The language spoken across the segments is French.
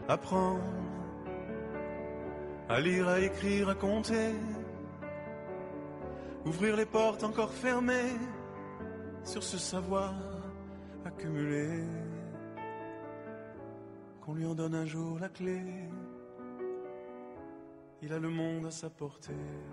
Apprendre à lire, à écrire, à compter, ouvrir les portes encore fermées sur ce savoir accumulé, qu'on lui en donne un jour la clé, il a le monde à sa portée.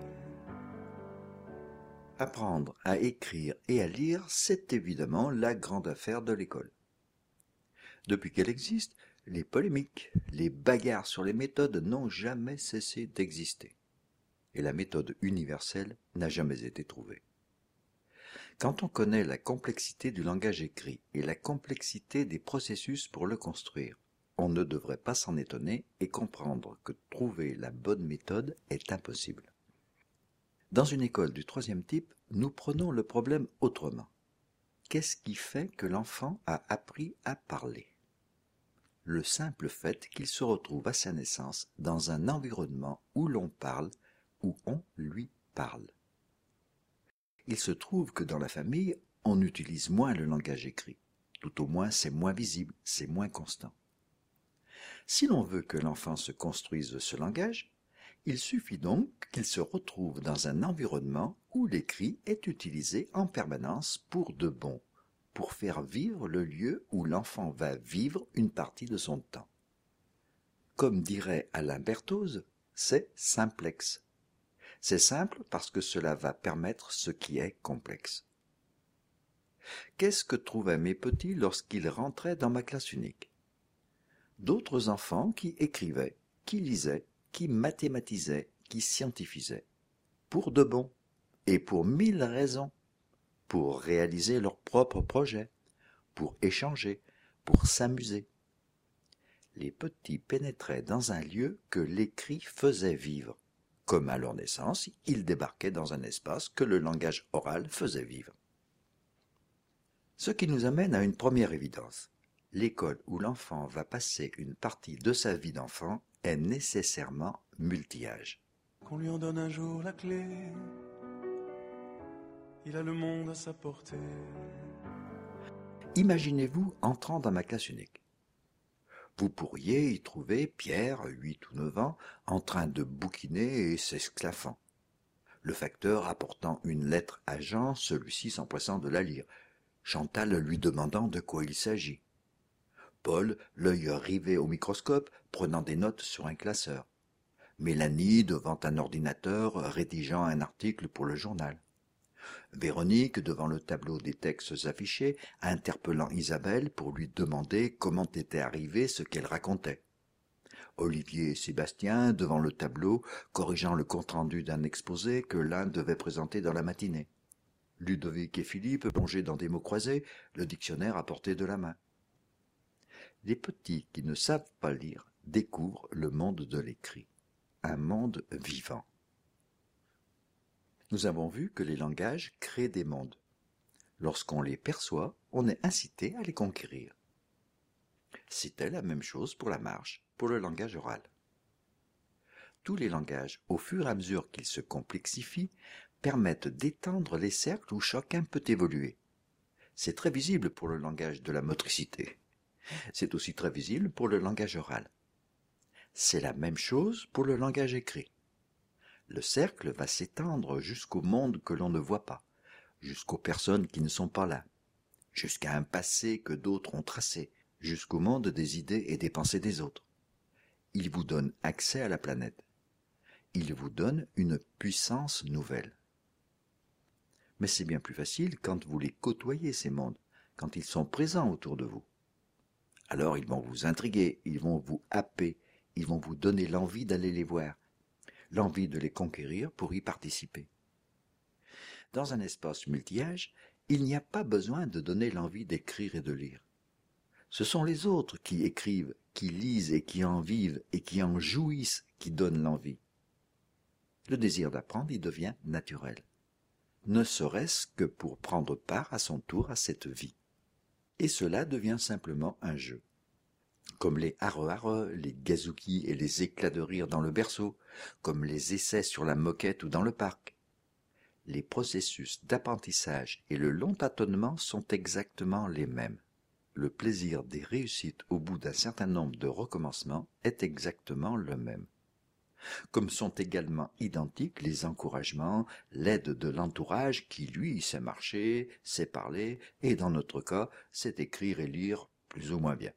Apprendre à écrire et à lire, c'est évidemment la grande affaire de l'école. Depuis qu'elle existe, les polémiques, les bagarres sur les méthodes n'ont jamais cessé d'exister. Et la méthode universelle n'a jamais été trouvée. Quand on connaît la complexité du langage écrit et la complexité des processus pour le construire, on ne devrait pas s'en étonner et comprendre que trouver la bonne méthode est impossible. Dans une école du troisième type, nous prenons le problème autrement. Qu'est-ce qui fait que l'enfant a appris à parler ? Le simple fait qu'il se retrouve à sa naissance dans un environnement où l'on parle, où on lui parle. Il se trouve que dans la famille, on utilise moins le langage écrit. Tout au moins, c'est moins visible, c'est moins constant. Si l'on veut que l'enfant se construise ce langage, il suffit donc qu'il se retrouve dans un environnement où l'écrit est utilisé en permanence pour de bon, pour faire vivre le lieu où l'enfant va vivre une partie de son temps. Comme dirait Alain Berthoz, c'est simplexe. C'est simple parce que cela va permettre ce qui est complexe. Qu'est-ce que trouvaient mes petits lorsqu'ils rentraient dans ma classe unique ? D'autres enfants qui écrivaient, qui lisaient, qui mathématisaient, qui scientifisaient. Pour de bon, et pour 1000 raisons. Pour réaliser leurs propres projets, pour échanger, pour s'amuser. Les petits pénétraient dans un lieu que l'écrit faisait vivre. Comme à leur naissance, ils débarquaient dans un espace que le langage oral faisait vivre. Ce qui nous amène à une première évidence. L'école où l'enfant va passer une partie de sa vie d'enfant est nécessairement multi-âge. Qu'on lui en donne un jour la clé, il a le monde à sa portée. Imaginez-vous entrant dans ma classe unique. Vous pourriez y trouver Pierre, 8 ou 9 ans, en train de bouquiner et s'esclaffant. Le facteur apportant une lettre à Jean, celui-ci s'empressant de la lire. Chantal lui demandant de quoi il s'agit. Paul, l'œil rivé au microscope, prenant des notes sur un classeur. Mélanie devant un ordinateur rédigeant un article pour le journal. Véronique devant le tableau des textes affichés, interpellant Isabelle pour lui demander comment était arrivé ce qu'elle racontait. Olivier et Sébastien devant le tableau, corrigeant le compte-rendu d'un exposé que l'un devait présenter dans la matinée. Ludovic et Philippe plongés dans des mots croisés, le dictionnaire à portée de la main. Les petits qui ne savent pas lire découvrent le monde de l'écrit, un monde vivant. Nous avons vu que les langages créent des mondes. Lorsqu'on les perçoit, on est incité à les conquérir. C'était la même chose pour la marche, pour le langage oral. Tous les langages, au fur et à mesure qu'ils se complexifient, permettent d'étendre les cercles où chacun peut évoluer. C'est très visible pour le langage de la motricité. C'est aussi très visible pour le langage oral. C'est la même chose pour le langage écrit. Le cercle va s'étendre jusqu'au monde que l'on ne voit pas, jusqu'aux personnes qui ne sont pas là, jusqu'à un passé que d'autres ont tracé, jusqu'au monde des idées et des pensées des autres. Il vous donne accès à la planète. Il vous donne une puissance nouvelle. Mais c'est bien plus facile quand vous les côtoyez, ces mondes, quand ils sont présents autour de vous. Alors ils vont vous intriguer, ils vont vous happer, ils vont vous donner l'envie d'aller les voir, l'envie de les conquérir pour y participer. Dans un espace multi-âge, il n'y a pas besoin de donner l'envie d'écrire et de lire. Ce sont les autres qui écrivent, qui lisent et qui en vivent et qui en jouissent qui donnent l'envie. Le désir d'apprendre y devient naturel, ne serait-ce que pour prendre part à son tour à cette vie. Et cela devient simplement un jeu. Comme les hare-hare, les gazouki et les éclats de rire dans le berceau, comme les essais sur la moquette ou dans le parc. Les processus d'apprentissage et le long tâtonnement sont exactement les mêmes. le plaisir des réussites au bout d'un certain nombre de recommencements est exactement le même. Comme sont également identiques les encouragements, l'aide de l'entourage qui, lui, sait marcher, sait parler, et dans notre cas, sait écrire et lire plus ou moins bien.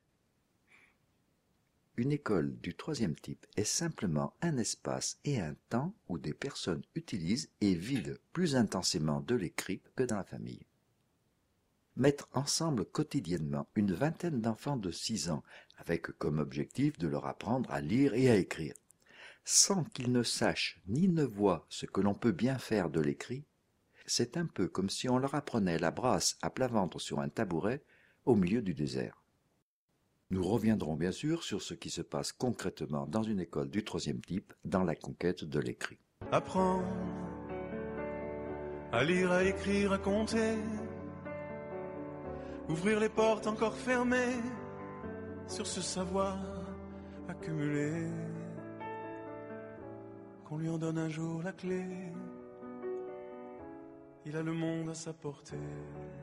Une école du troisième type est simplement un espace et un temps où des personnes utilisent et vivent plus intensément de l'écrit que dans la famille. Mettre ensemble quotidiennement une vingtaine d'enfants de 6 ans, avec comme objectif de leur apprendre à lire et à écrire, sans qu'ils ne sachent ni ne voient ce que l'on peut bien faire de l'écrit, c'est un peu comme si on leur apprenait la brasse à plat ventre sur un tabouret au milieu du désert. Nous reviendrons bien sûr sur ce qui se passe concrètement dans une école du troisième type dans la conquête de l'écrit. Apprendre à lire, à écrire, à compter, ouvrir les portes encore fermées sur ce savoir accumulé, qu'on lui en donne un jour la clé, il a le monde à sa portée.